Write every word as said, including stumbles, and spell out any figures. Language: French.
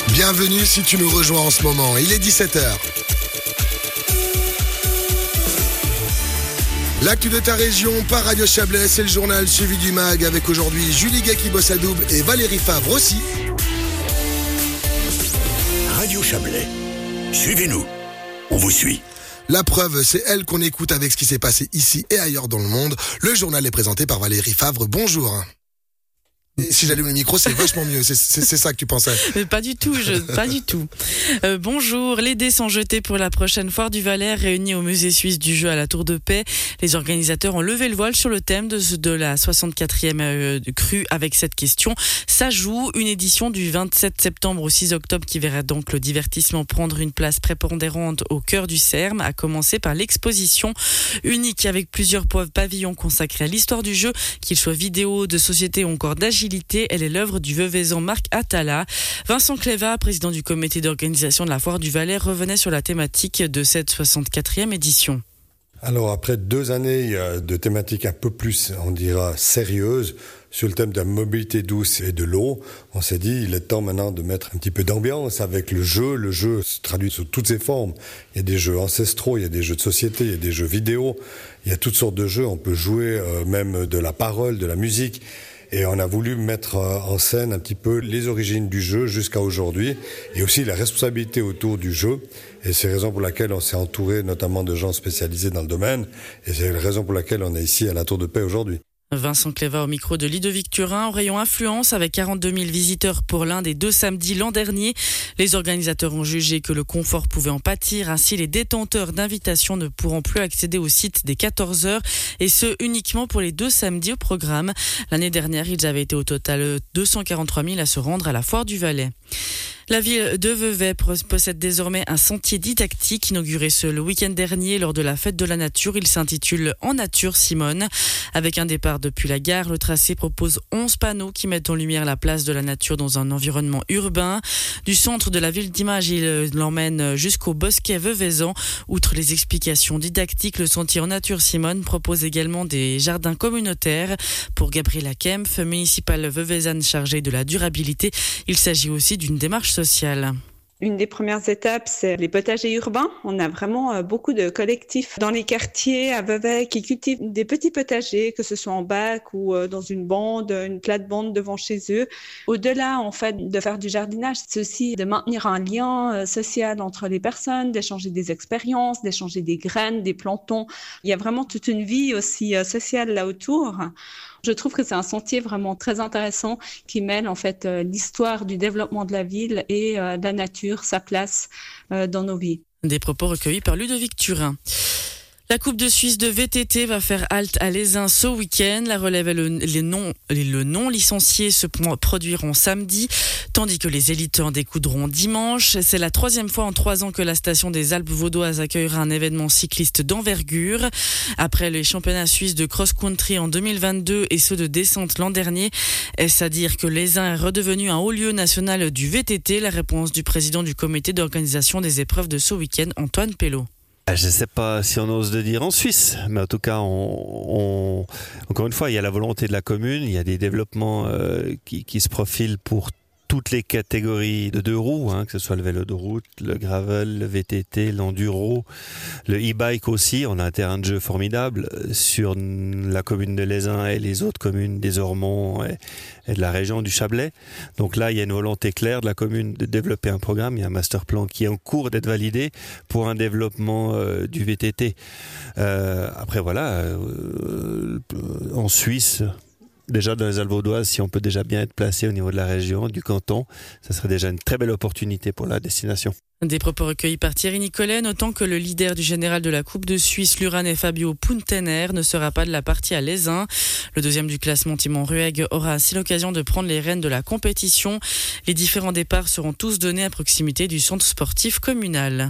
Bienvenue si tu nous rejoins en ce moment, il est dix-sept heures. L'actu de ta région par Radio Chablais, c'est le journal suivi du mag avec aujourd'hui Julie Gay qui bosse à double et Valérie Favre aussi. Radio Chablais, suivez-nous, on vous suit. La preuve, c'est elle qu'on écoute avec ce qui s'est passé ici et ailleurs dans le monde. Le journal est présenté par Valérie Favre, bonjour. Et si j'allume le micro, c'est vachement mieux. C'est, c'est, c'est ça que tu pensais. Mais pas du tout, je, pas du tout. Euh, bonjour, les dés sont jetés pour la prochaine foire du Valais réunie au musée suisse du jeu à la Tour de Paix. Les organisateurs ont levé le voile sur le thème de, de la soixante-quatrième euh, crue avec cette question. Ça joue, une édition du vingt-sept septembre au six octobre qui verra donc le divertissement prendre une place prépondérante au cœur du C E R M, à commencer par l'exposition unique avec plusieurs pavillons consacrés à l'histoire du jeu, qu'ils soient vidéo, de société ou encore d'agilité. Elle est l'œuvre du Veuvezan Marc Attala. Vincent Cléva, président du comité d'organisation de la Foire du Valais, revenait sur la thématique de cette soixante-quatrième édition. Alors après deux années de thématiques un peu plus, on dira, sérieuses, sur le thème de la mobilité douce et de l'eau, on s'est dit il est temps maintenant de mettre un petit peu d'ambiance avec le jeu. Le jeu se traduit sous toutes ses formes. Il y a des jeux ancestraux, il y a des jeux de société, il y a des jeux vidéo, il y a toutes sortes de jeux. On peut jouer euh, même de la parole, de la musique. Et on a voulu mettre en scène un petit peu les origines du jeu jusqu'à aujourd'hui et aussi la responsabilité autour du jeu. Et c'est la raison pour laquelle on s'est entouré notamment de gens spécialisés dans le domaine. Et c'est la raison pour laquelle on est ici à la Tour de Paix aujourd'hui. Vincent Cléva au micro de Ludovic Turin, au rayon influence avec quarante-deux mille visiteurs pour l'un des deux samedis l'an dernier. Les organisateurs ont jugé que le confort pouvait en pâtir, ainsi les détenteurs d'invitations ne pourront plus accéder au site dès quatorze heures et ce uniquement pour les deux samedis au programme. L'année dernière, ils avaient été au total deux cent quarante-trois mille à se rendre à la Foire du Valais. La ville de Vevey possède désormais un sentier didactique inauguré ce le week-end dernier lors de la fête de la nature. Il s'intitule En nature Simone. Avec un départ depuis la gare, le tracé propose onze panneaux qui mettent en lumière la place de la nature dans un environnement urbain. Du centre de la ville d'Image, il l'emmène jusqu'au bosquet Veuvezan. Outre les explications didactiques, le sentier En nature Simone propose également des jardins communautaires. Pour Gabriela Kempf, municipale veuvezane chargée de la durabilité, il s'agit aussi d'une démarche sociale. Une des premières étapes, c'est les potagers urbains. On a vraiment beaucoup de collectifs dans les quartiers à Vevey qui cultivent des petits potagers, que ce soit en bac ou dans une bande, une plate-bande devant chez eux. Au-delà, en fait, de faire du jardinage, c'est aussi de maintenir un lien social entre les personnes, d'échanger des expériences, d'échanger des graines, des plantons. Il y a vraiment toute une vie aussi sociale là autour. Je trouve que c'est un sentier vraiment très intéressant qui mêle en fait l'histoire du développement de la ville et de la nature, sa place dans nos vies. Des propos recueillis par Ludovic Turin. La Coupe de Suisse de V T T va faire halte à l'Aisin ce week-end. La relève et le, les non, le non licenciés se produiront samedi, tandis que les élites en découdront dimanche. C'est la troisième fois en trois ans que la station des Alpes vaudoises accueillera un événement cycliste d'envergure. Après les championnats suisses de cross-country en deux mille vingt-deux et ceux de descente l'an dernier, est-ce à dire que l'Aisin est redevenu un haut lieu national du V T T? La réponse du président du comité d'organisation des épreuves de ce week-end, Antoine Pelot. Je ne sais pas si on ose le dire en Suisse, mais en tout cas, on, on, encore une fois, il y a la volonté de la commune, il y a des développements euh, qui, qui se profilent pour toutes les catégories de deux roues, hein, que ce soit le vélo de route, le gravel, le V T T, l'enduro, le e-bike aussi. On a un terrain de jeu formidable sur la commune de l'Aisin et les autres communes des Ormonts et, et de la région du Chablais. Donc là, il y a une volonté claire de la commune de développer un programme. Il y a un master plan qui est en cours d'être validé pour un développement euh, du V T T. Euh, après, voilà, euh, en Suisse... Déjà dans les Alpes vaudoises, si on peut déjà bien être placé au niveau de la région, du canton, ça serait déjà une très belle opportunité pour la destination. Des propos recueillis par Thierry Nicolet, notant que le leader du général de la Coupe de Suisse, l'Uranais Fabio Puntener, ne sera pas de la partie à l'Aisin. Le deuxième du classement, Timon Rueg, aura ainsi l'occasion de prendre les rênes de la compétition. Les différents départs seront tous donnés à proximité du centre sportif communal.